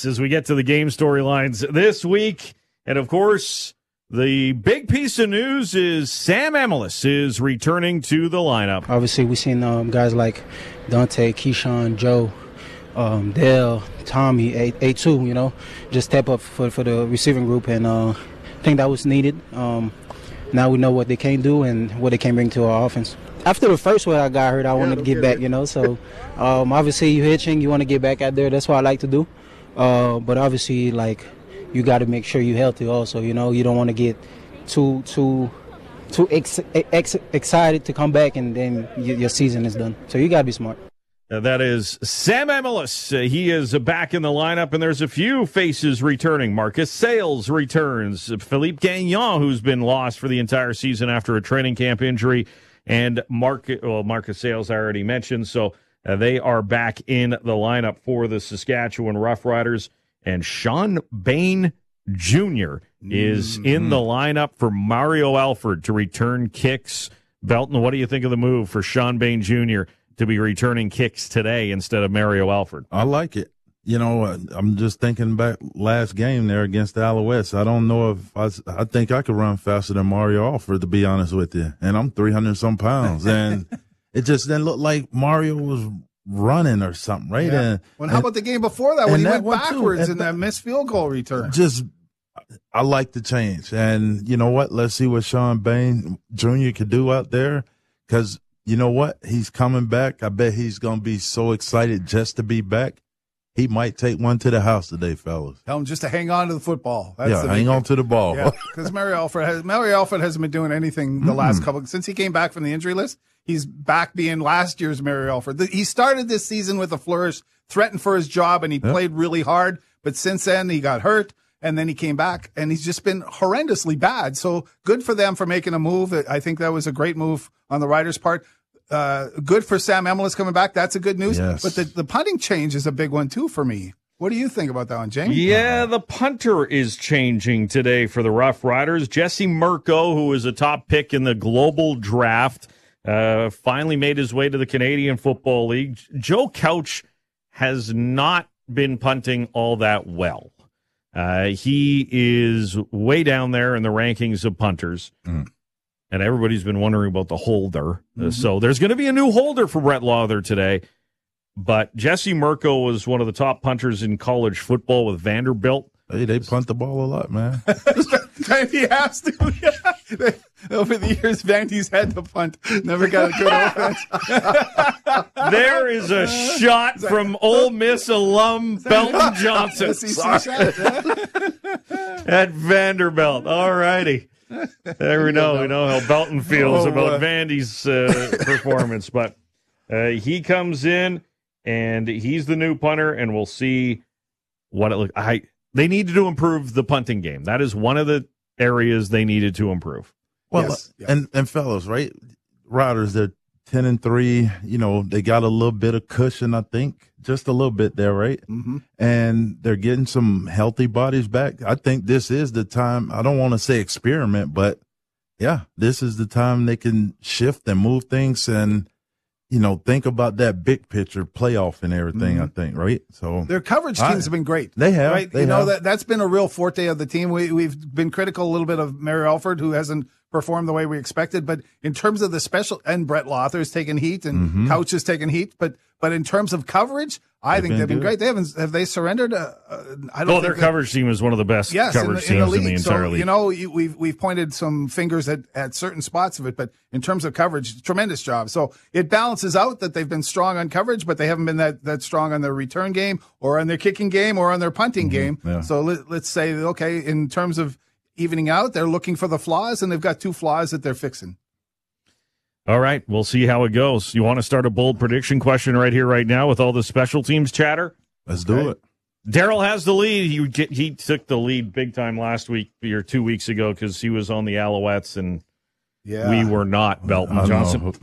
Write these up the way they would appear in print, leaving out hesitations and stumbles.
highlights as we get to the game storylines this week. And, of course, the big piece of news is Sam Emilus is returning to the lineup. Obviously, we've seen guys like Dante, Keyshawn, Joe, Dale, Tommy, A2, just step up for the receiving group. And I think that was needed. Now we know what they can do and what they can bring to our offense. After the first one I got hurt, I wanted to get back, So obviously you're hitching, you want to get back out there. That's what I like to do. But obviously, you got to make sure you're healthy also, You don't want to get too excited to come back and then your season is done. So you got to be smart. That is Sam Emilus. He is back in the lineup, and there's a few faces returning. Marcus Sayles returns. Philippe Gagnon, who's been lost for the entire season after a training camp injury. And Marcus Sayles I already mentioned. So they are back in the lineup for the Saskatchewan Roughriders. And Sean Bain Jr. is in the lineup for Mario Alford to return kicks. Belton, what do you think of the move for Sean Bain Jr. to be returning kicks today instead of Mario Alford? I like it. I'm just thinking back last game there against the Alouettes. I don't know if I think I could run faster than Mario Alford, to be honest with you. And I'm 300-some pounds. And it just didn't look like Mario was running or something, right? Yeah. How about the game before that when he went backwards in that missed field goal return? I like the change. And you know what? Let's see what Sean Bain Jr. could do out there, because you know what? He's coming back. I bet he's going to be so excited just to be back. He might take one to the house today, fellas. Tell him just to hang on to the football. Hang on to the ball. Because Mario Alford hasn't been doing anything the last couple. Since he came back from the injury list, he's back being last year's Mario Alford. He started this season with a flourish, threatened for his job, and he played really hard. But since then, he got hurt, and then he came back, and he's just been horrendously bad. So good for them for making a move. I think that was a great move on the Riders' part. Good for Sam Emilus coming back. That's a good news. Yes. But the punting change is a big one, too, for me. What do you think about that one, James? Yeah, the punter is changing today for the Rough Riders. Jesse Mirko, who was a top pick in the global draft, finally made his way to the Canadian Football League. Joe Couch has not been punting all that well. He is way down there in the rankings of punters. And everybody's been wondering about the holder. So there's going to be a new holder for Brett Lauther today. But Jesse Mirko was one of the top punters in college football with Vanderbilt. Hey, they punt the ball a lot, man. Vandy has to. Over the years, Vandy's had to punt. Never got a good offense. There is a shot from Ole Miss alum Belton Johnson at Vanderbilt. All righty. There we know. We know how Belton feels about Vandy's performance. But he comes in, and he's the new punter, and we'll see what it looks like. They needed to improve the punting game. That is one of the areas they needed to improve. Well, yes. And fellas, right? Riders, they're 10-3. They got a little bit of cushion, I think. Just a little bit there, right? Mm-hmm. And they're getting some healthy bodies back. I think this is the time. I don't want to say experiment, but yeah, this is the time they can shift and move things and, think about that big picture playoff and everything, I think, right? So their coverage teams have been great. They have. Right? That's been a real forte of the team. We've been critical a little bit of Mario Alford, who hasn't performed the way we expected. But in terms of the special, and Brett Lauther's taken heat and Couch has taken heat. But in terms of coverage, I think they've been great. Have they surrendered? I don't. Their coverage team is one of the best coverage teams in the entire league. We've pointed some fingers at certain spots of it, but in terms of coverage, tremendous job. So it balances out that they've been strong on coverage, but they haven't been that strong on their return game or on their kicking game or on their punting game. Yeah. So let's say, okay, in terms of evening out, they're looking for the flaws, and they've got two flaws that they're fixing. All right, we'll see how it goes. You want to start a bold prediction question right here, right now, with all the special teams chatter? Let's do it. Daryl has the lead. He took the lead big time last week or 2 weeks ago because he was on the Alouettes, and we were not. Belton Johnson.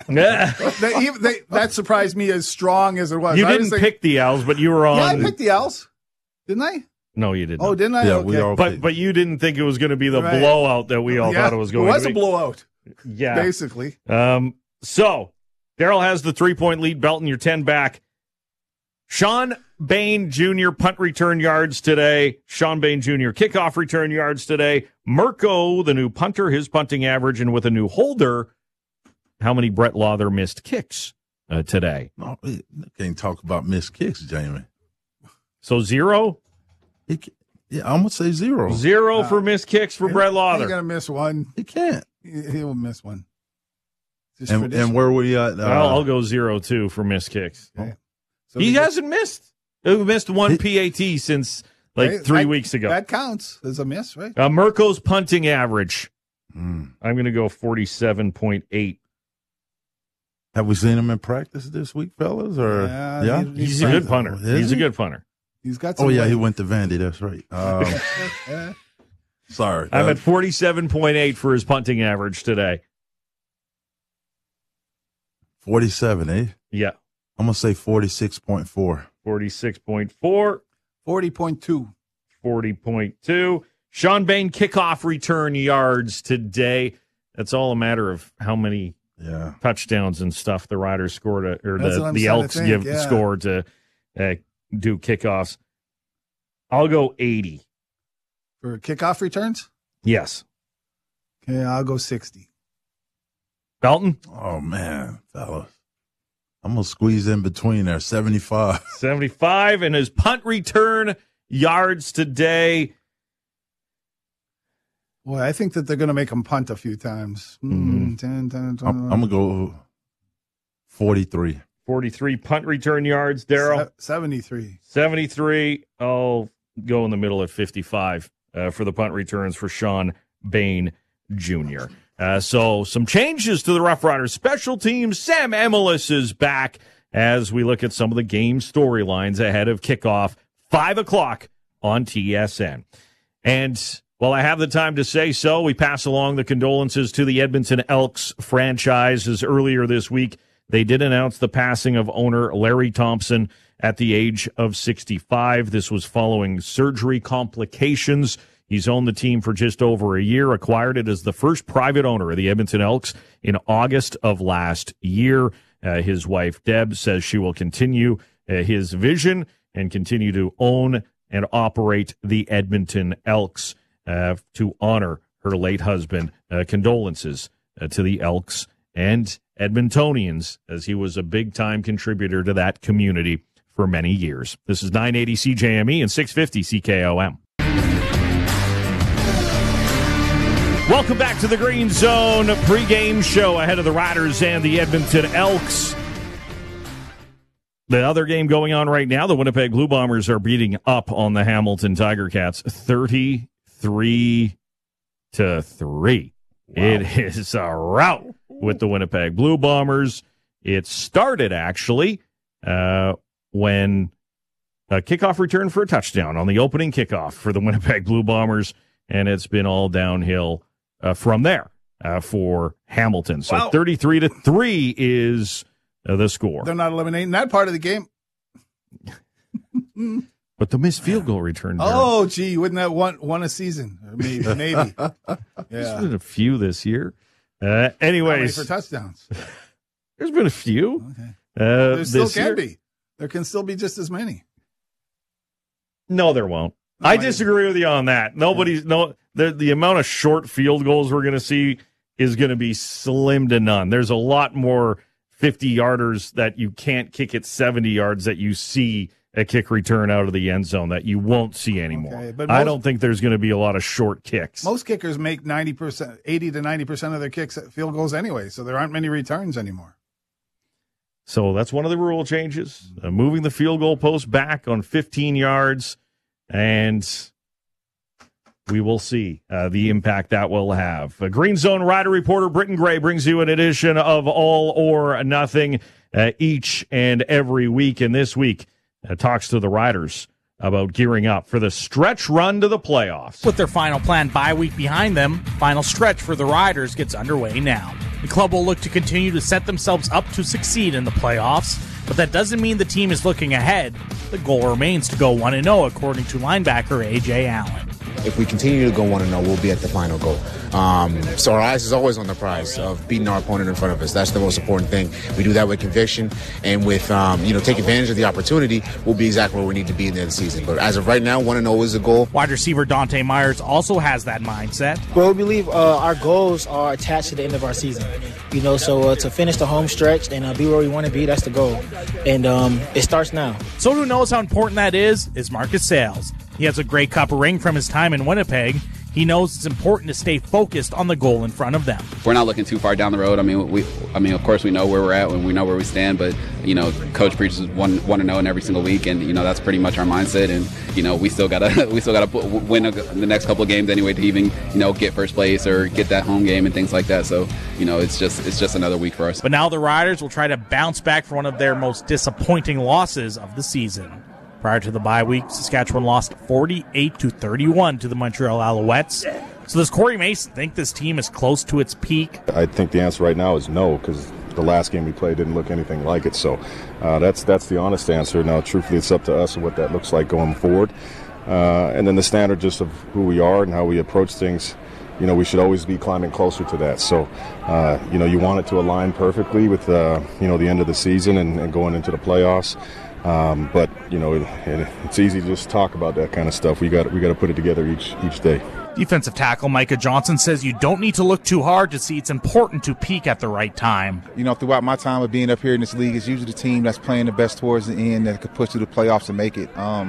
That surprised me as strong as it was. You didn't pick the Owls, but you were on. Yeah, I picked the Owls. Didn't I? No, you didn't. Oh, didn't I? Yeah, okay. we all But you didn't think it was going to be the blowout that we all thought it was going to be. It was a blowout. Yeah. Basically. So, Daryl has the 3-point lead. Belton, you're 10 back. Sean Bain Jr. punt return yards today. Sean Bain Jr. kickoff return yards today. Mirko, the new punter, his punting average, and with a new holder, how many Brett Lawther missed kicks today? No, can't talk about missed kicks, Jamie. So 0? Yeah, I'm going to say 0. 0 for missed kicks for Brett Lawther. He's going to miss one. He can't. He will miss one. And where were you at? I'll go 0 too for missed kicks. Okay. So he hasn't missed. He missed one PAT since 3 weeks ago. That counts as a miss, right? Mirko's punting average. I'm going to go 47.8. Have we seen him in practice this week, fellas? Or yeah, he's a good punter. He's a good punter. He's got some he went to Vandy. That's right. Sorry. I'm at 47.8 for his punting average today. 47, eh? Yeah. I'm going to say 46.4. 46.4. 40.2. 40.2. Sean Bain kickoff return yards today. That's all a matter of how many touchdowns and stuff the Riders scored, or the Elks score to do kickoffs. I'll go 80. For kickoff returns? Yes. Okay, I'll go 60. Dalton? Oh, man, fellas. I'm going to squeeze in between there, 75. 75, and his punt return yards today. Boy, I think that they're going to make him punt a few times. 10, 20. I'm going to go 43. 43 punt return yards. Daryl? 73. 73. I'll go in the middle at 55 for the punt returns for Sean Bain Jr. So some changes to the Rough Riders special teams. Sam Emilus is back as we look at some of the game storylines ahead of kickoff, 5 o'clock on TSN. And while I have the time to say so, we pass along the condolences to the Edmonton Elks franchise, as earlier this week they did announce the passing of owner Larry Thompson at the age of 65. This was following surgery complications. He's owned the team for just over a year, acquired it as the first private owner of the Edmonton Elks in August of last year. His wife, Deb, says she will continue his vision and continue to own and operate the Edmonton Elks to honor her late husband. Condolences to the Elks and Edmontonians, as he was a big-time contributor to that community for many years. This is 980 CJME and 650 CKOM. Welcome back to the Green Zone pregame show ahead of the Riders and the Edmonton Elks. The other game going on right now, the Winnipeg Blue Bombers are beating up on the Hamilton Tiger Cats 33-3. Wow. It is a rout with the Winnipeg Blue Bombers. It started, actually, when a kickoff return for a touchdown on the opening kickoff for the Winnipeg Blue Bombers, and it's been all downhill from there for Hamilton. So 33-3 is the score. They're not eliminating that part of the game. But the missed field goal return. Oh, gee, wouldn't that one a season? Maybe. Yeah. There's been a few this year. Anyways. For touchdowns. There's been a few. Okay. There still can year. be. There can still be just as many. No, there won't. I disagree with you on that. The amount of short field goals we're going to see is going to be slim to none. There's a lot more 50-yarders that you can't kick at 70 yards that you see a kick return out of the end zone that you won't see anymore. Okay, but I don't think there's going to be a lot of short kicks. Most kickers make 80 to 90% of their kicks at field goals anyway, so there aren't many returns anymore. So that's one of the rule changes, moving the field goal post back on 15 yards. And we will see the impact that will have. Green Zone Rider reporter Britton Gray brings you an edition of All or Nothing each and every week. And this week talks to the Riders about gearing up for the stretch run to the playoffs. With their final planned bye week behind them, final stretch for the Riders gets underway now. The club will look to continue to set themselves up to succeed in the playoffs, but that doesn't mean the team is looking ahead. The goal remains to go 1-0, according to linebacker A.J. Allen. if we continue to go 1-0, we'll be at the final goal. So our eyes is always on the prize of beating our opponent in front of us. That's the most important thing. We do that with conviction and with, take advantage of the opportunity. We'll be exactly where we need to be in the end of the season. But as of right now, 1-0 is the goal. Wide receiver Dante Myers also has that mindset. Well, we believe our goals are attached to the end of our season. So to finish the home stretch and be where we want to be, that's the goal. And it starts now. Someone who knows how important that is Marcus Sayles. He has a Grey Cup ring from his time in Winnipeg. He knows it's important to stay focused on the goal in front of them. We're not looking too far down the road. Of course we know where we're at and we know where we stand, but coach preaches 1-0 in every single week, and that's pretty much our mindset. And we still gotta win the next couple of games anyway to even get first place or get that home game and things like that. So it's just another week for us. But now the Riders will try to bounce back from one of their most disappointing losses of the season. Prior to the bye week, Saskatchewan lost 48-31 to the Montreal Alouettes. So does Corey Mason think this team is close to its peak? I think the answer right now is no, because the last game we played didn't look anything like it. So that's the honest answer. Now, truthfully, it's up to us and what that looks like going forward. And then the standard just of who we are and how we approach things, we should always be climbing closer to that. So, you want it to align perfectly with, the end of the season and going into the playoffs. But it's easy to just talk about that kind of stuff. We got to put it together each day. Defensive tackle Micah Johnson says you don't need to look too hard to see it's important to peak at the right time. Throughout my time of being up here in this league, it's usually the team that's playing the best towards the end that could push through the playoffs and make it.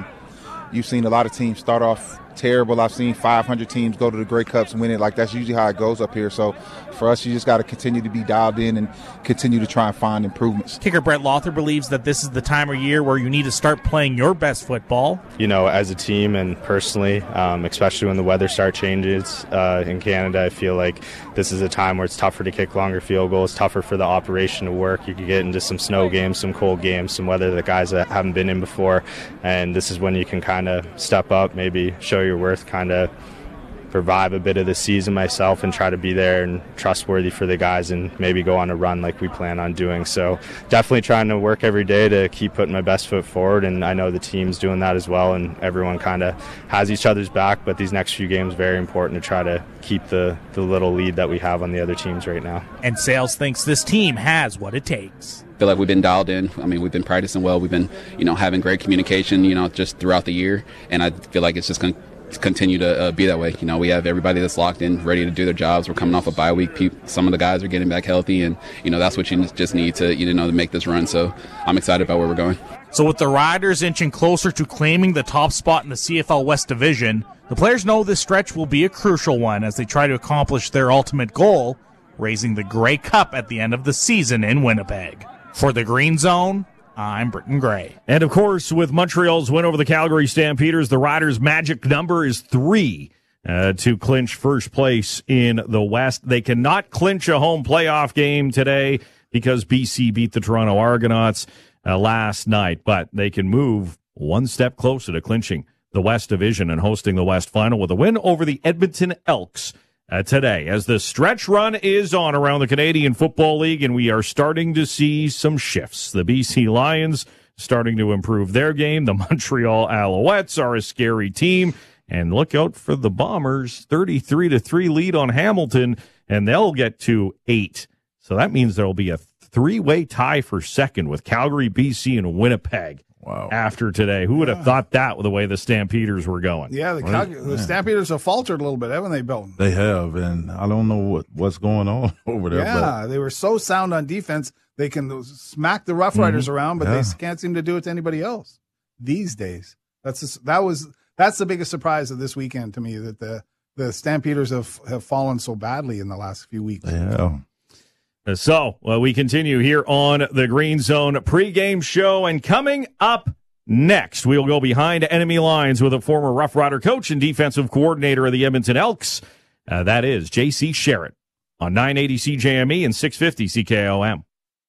You've seen a lot of teams start off terrible. I've seen 500 teams go to the Grey Cups and win it. That's usually how it goes up here. So for us, you just got to continue to be dialed in and continue to try and find improvements. Kicker Brett Lawther believes that this is the time of year where you need to start playing your best football. As a team and personally, especially when the weather starts changes in Canada, I feel like this is a time where it's tougher to kick longer field goals, tougher for the operation to work. You could get into some snow games, some cold games, some weather that guys that haven't been in before, and this is when you can kind of step up, maybe show your worth, kind of revive a bit of the season myself and try to be there and trustworthy for the guys and maybe go on a run like we plan on doing. So definitely trying to work every day to keep putting my best foot forward, and I know the team's doing that as well, and everyone kind of has each other's back, but these next few games very important to try to keep the little lead that we have on the other teams right now. And Sayles thinks this team has what it takes. I feel like we've been dialed in. We've been practicing well. We've been, having great communication, just throughout the year, and I feel like it's just going to continue to be that way. We have everybody that's locked in, ready to do their jobs. We're coming off a bye week. Some of the guys are getting back healthy, and that's what you just need to to make this run. So I'm excited about where we're going. So with the Riders inching closer to claiming the top spot in the CFL West Division, the players know this stretch will be a crucial one as they try to accomplish their ultimate goal, raising the Grey Cup at the end of the season in Winnipeg. For the Green Zone, I'm Britton Gray. And, of course, with Montreal's win over the Calgary Stampeders, the Riders' magic number is 3 to clinch first place in the West. They cannot clinch a home playoff game today because BC beat the Toronto Argonauts last night, but they can move one step closer to clinching the West Division and hosting the West Final with a win over the Edmonton Elks today, as the stretch run is on around the Canadian Football League, and we are starting to see some shifts. The BC Lions starting to improve their game. The Montreal Alouettes are a scary team, and look out for the Bombers, 33-3 lead on Hamilton, and they'll get to 8. So that means there will be a 3-way tie for second with Calgary, BC, and Winnipeg. Wow. After today. Who would have thought that with the way the Stampeders were going? Yeah, the Stampeders have faltered a little bit, haven't they, Bill? They have, and I don't know what's going on over there. Yeah, they were so sound on defense. They can smack the Rough Riders around, but they can't seem to do it to anybody else these days. That's the biggest surprise of this weekend to me, that the Stampeders have fallen so badly in the last few weeks. Yeah. So we continue here on the Green Zone pregame show, and coming up next, we will go behind enemy lines with a former Rough Rider coach and defensive coordinator of the Edmonton Elks. That is J.C. Sherritt on 980 CJME and 650 CKOM.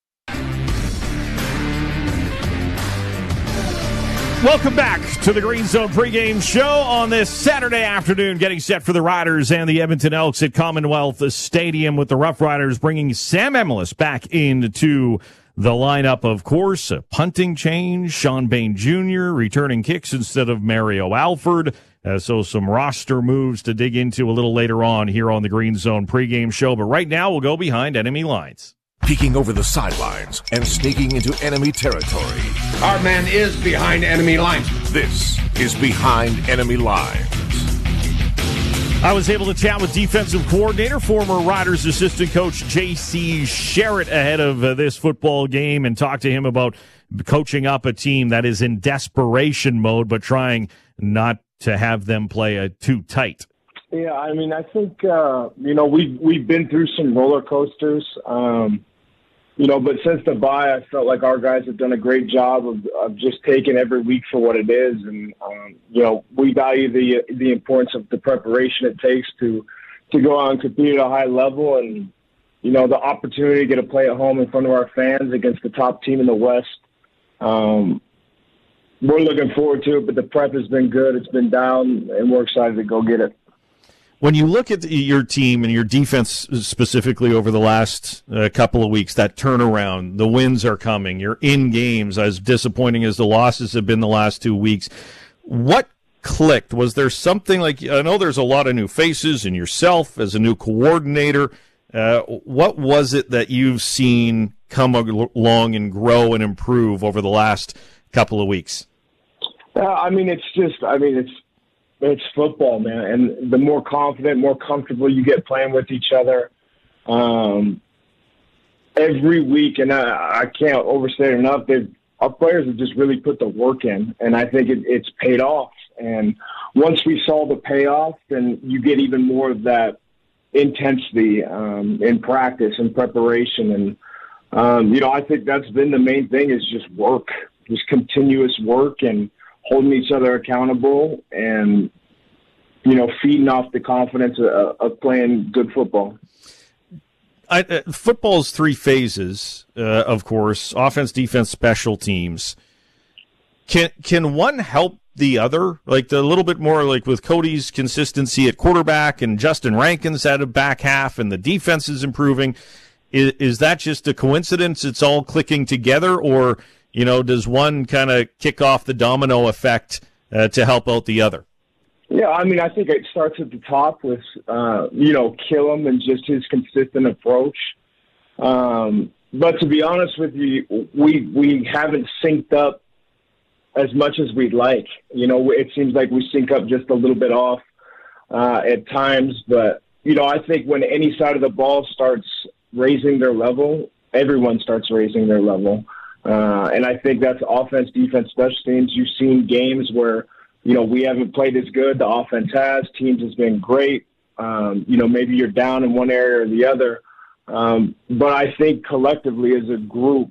Welcome back to the Green Zone pregame show on this Saturday afternoon, getting set for the Riders and the Edmonton Elks at Commonwealth Stadium, with the Rough Riders bringing Sam Emilus back into The lineup, of course, a punting change, Sean Bain Jr. returning kicks instead of Mario Alford. So some roster moves to dig into a little later on here on the Green Zone pregame show. But right now, we'll go behind enemy lines. Peeking over the sidelines and sneaking into enemy territory. Our man is behind enemy lines. This is Behind Enemy Lines. I was able to chat with defensive coordinator, former Riders assistant coach J.C. Sherritt ahead of this football game and talk to him about coaching up a team that is in desperation mode but trying not to have them play too tight. Yeah, I mean, I think, we've been through some roller coasters, but since the bye, I felt like our guys have done a great job of just taking every week for what it is. And, we value the importance of the preparation it takes to go out and compete at a high level. And, the opportunity to get to play at home in front of our fans against the top team in the West. We're looking forward to it, but the prep has been good. It's been down, and we're excited to go get it. When you look at your team and your defense specifically over the last couple of weeks, that turnaround, the wins are coming, you're in games, as disappointing as the losses have been the last 2 weeks. What clicked? Was there something like, I know there's a lot of new faces and yourself as a new coordinator. What was it that you've seen come along and grow and improve over the last couple of weeks? It's football, man. And the more confident, more comfortable you get playing with each other, every week, and I can't overstate it enough, our players have just really put the work in, and I think it's paid off. And once we saw the payoff, then you get even more of that intensity in practice and preparation. And, I think that's been the main thing, is just work, just continuous work and holding each other accountable and, feeding off the confidence of playing good football. Football's three phases, of course: offense, defense, special teams. Can one help the other? Like a little bit more, like with Cody's consistency at quarterback and Justin Rankin's at a back half, and the defense is improving. Is that just a coincidence? It's all clicking together, or does one kind of kick off the domino effect to help out the other? Yeah, I think it starts at the top with, Killam and just his consistent approach. But to be honest with you, we haven't synced up as much as we'd like. It seems like we sync up just a little bit off at times. But, I think when any side of the ball starts raising their level, everyone starts raising their level. And I think that's offense, defense, special teams. You've seen games where, we haven't played as good. The offense has. Teams has been great. Maybe you're down in one area or the other. But I think collectively as a group,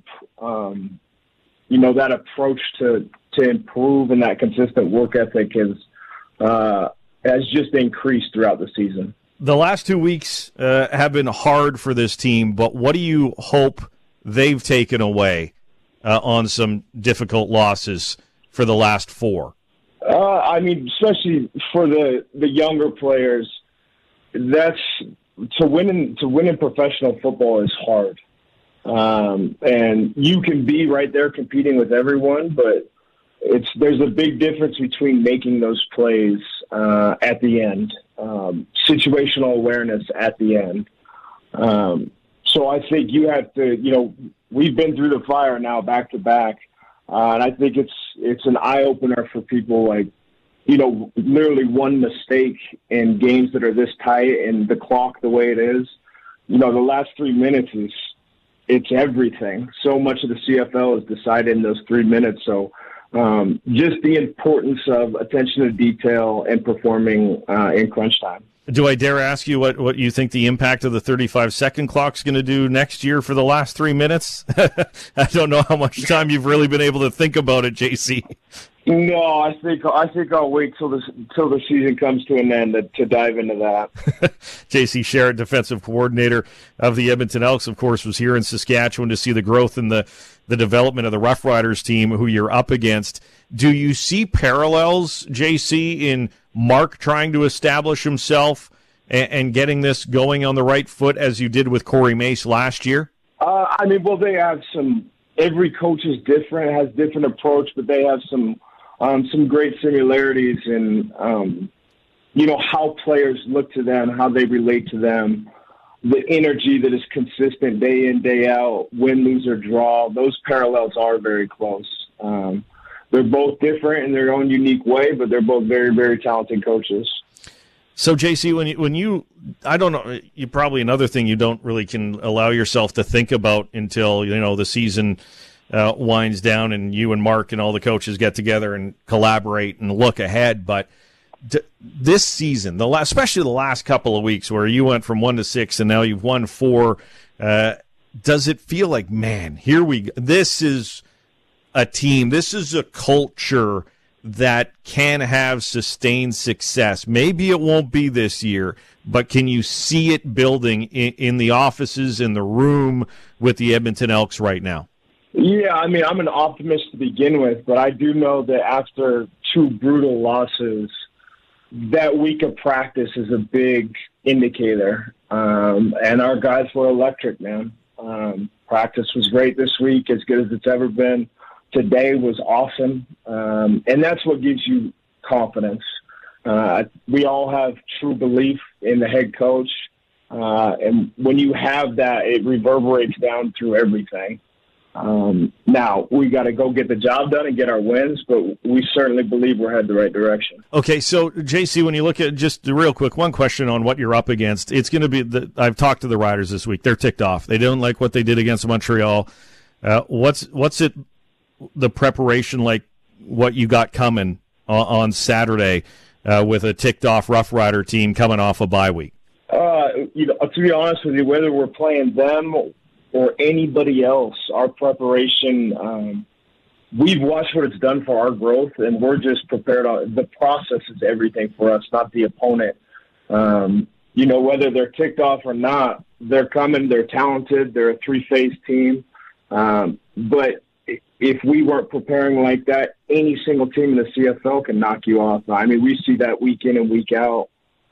that approach to improve and that consistent work ethic has just increased throughout the season. The last 2 weeks have been hard for this team, but what do you hope they've taken away on some difficult losses for the last 4? Especially for the younger players, that's to win in professional football is hard. And you can be right there competing with everyone, but there's a big difference between making those plays at the end, situational awareness at the end. So I think you have to, we've been through the fire now back to back. And I think it's an eye opener for people, like, literally one mistake in games that are this tight and the clock the way it is. The last 3 minutes it's everything. So much of the CFL is decided in those 3 minutes. So just the importance of attention to detail and performing in crunch time. Do I dare ask you what you think the impact of the 35-second clock is going to do next year for the last 3 minutes? I don't know how much time you've really been able to think about it, JC. No, I think I'll wait till the season comes to an end to dive into that. JC Sherritt, defensive coordinator of the Edmonton Elks, of course, was here in Saskatchewan to see the growth in the development of the Rough Riders team, who you're up against. Do you see parallels, JC, in Mark trying to establish himself and getting this going on the right foot as you did with Corey Mace last year? They have some every coach is different, has different approach, but they have some great similarities in, how players look to them, how they relate to them, the energy that is consistent day in, day out, win, lose, or draw. Those parallels are very close. They're both different in their own unique way, but they're both very, very talented coaches. So, JC, when you I don't know, you probably another thing you don't really can allow yourself to think about until, the season winds down and you and Mark and all the coaches get together and collaborate and look ahead. But this season, especially the last couple of weeks where you went from 1-6 and now you've won 4, does it feel like, man, here we go. This is a team, this is a culture that can have sustained success? Maybe it won't be this year, but can you see it building in the offices, in the room with the Edmonton Elks right now? Yeah, I mean, I'm an optimist to begin with, but I do know that after 2 brutal losses, that week of practice is a big indicator. And our guys were electric, man. Practice was great this week, as good as it's ever been. Today was awesome. And that's what gives you confidence. We all have true belief in the head coach. And when you have that, it reverberates down through everything. Now, we got to go get the job done and get our wins, but we certainly believe we're headed the right direction. Okay, so, JC, when you look at just real quick, one question on what you're up against. It's going to be I've talked to the Riders this week. They're ticked off. They don't like what they did against Montreal. What's the preparation like, what you got coming on Saturday with a ticked-off Rough Rider team coming off a bye week? To be honest with you, whether we're playing them or anybody else, our preparation, we've watched what it's done for our growth, and we're just prepared. The process is everything for us, not the opponent. Whether they're ticked off or not, they're coming, they're talented, they're a 3-phase team. But if we weren't preparing like that, any single team in the CFL can knock you off. I mean, we see that week in and week out.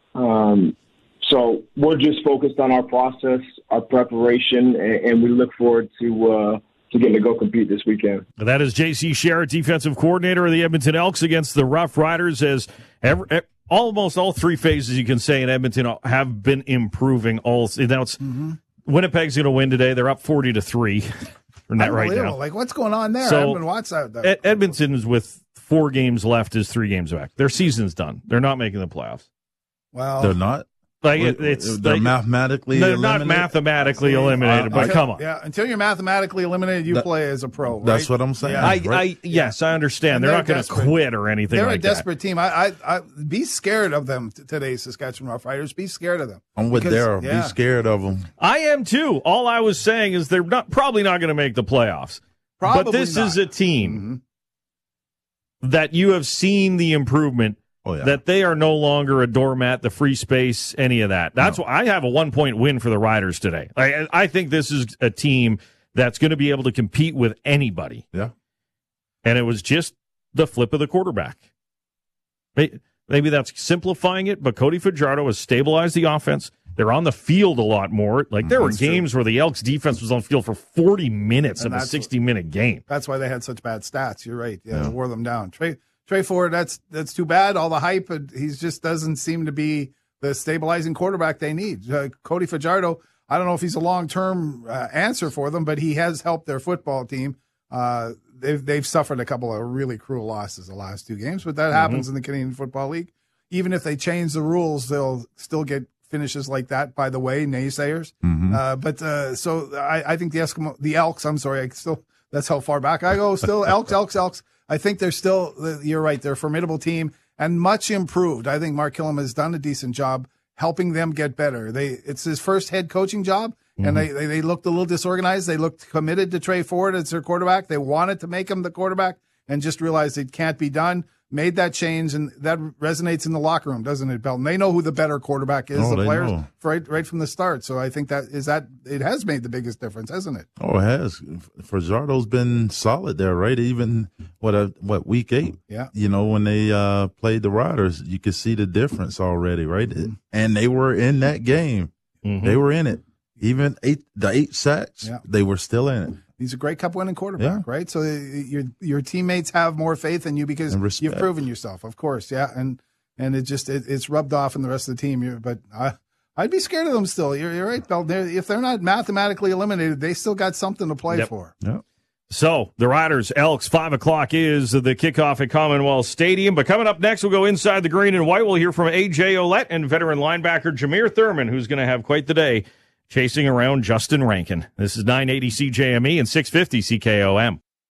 So we're just focused on our process, our preparation, and we look forward to getting to go compete this weekend. That is J.C. Sherritt, defensive coordinator of the Edmonton Elks, against the Rough Riders, as almost all 3 phases, you can say, in Edmonton have been improving. Now it's Winnipeg's going to win today. They're up 40-3. Right now. Like, what's going on there? So, I haven't watched that. Edmonton is, with 4 games left, is 3 games back. Their season's done. They're not making the playoffs. Well, they're not. They're mathematically they're eliminated? not mathematically eliminated, but come on. Yeah, until you're mathematically eliminated, you play as a pro. Right? That's what I'm saying. Yeah. Yes, I understand. They're not going to quit or anything like that. They're a desperate team. I be scared of them today, Saskatchewan Rough Riders. Be scared of them. I'm with Daryl. Be scared of them. I am too. All I was saying is they're probably not going to make the playoffs. But this is a team that you have seen the improvement. That they are no longer a doormat, the free space, any of that. That's why I have a 1-point win for the Riders today. I think this is a team that's going to be able to compete with anybody. Yeah. And it was just the flip of the quarterback. Maybe that's simplifying it, but Cody Fajardo has stabilized the offense. They're on the field a lot more. There were games where the Elks defense was on the field for 40 minutes of a 60-minute game. That's why they had such bad stats. You're right. Yeah, wore them down. Trey Ford, that's too bad. All the hype, he just doesn't seem to be the stabilizing quarterback they need. Cody Fajardo, I don't know if he's a long-term answer for them, but he has helped their football team. They've suffered a couple of really cruel losses the last 2 games, but that happens in the Canadian Football League. Even if they change the rules, they'll still get finishes like that, by the way, naysayers. So I think the Elks, I'm sorry, that's how far back I go. Still Elks. I think they're still, you're right, they're a formidable team and much improved. I think Mark Killam has done a decent job helping them get better. It's his first head coaching job, and they looked a little disorganized. They looked committed to Trey Ford as their quarterback. They wanted to make him the quarterback and just realized it can't be done. Made that change, and that resonates in the locker room, doesn't it, Belton? They know who the better quarterback is, the players, right from the start. So I think it has made the biggest difference, hasn't it? Oh, it has. Fajardo's been solid there, right? Even week 8? Yeah. When they played the Riders, you could see the difference already, right? And they were in that game. They were in it. Even the 8 sacks, they were still in it. He's a Grey Cup winning quarterback, right? So your teammates have more faith in you because you've proven yourself, of course. Yeah, and it's rubbed off in the rest of the team. But I'd be scared of them still. You're right, Bill. If they're not mathematically eliminated, they still got something to play for. Yep. So, the Riders, Elks, 5 o'clock is the kickoff at Commonwealth Stadium. But coming up next, we'll go inside the green and white. We'll hear from A.J. Ouellette and veteran linebacker Jameer Thurman, who's going to have quite the day chasing around Justin Rankin. This is 980 CJME and 650 CKOM.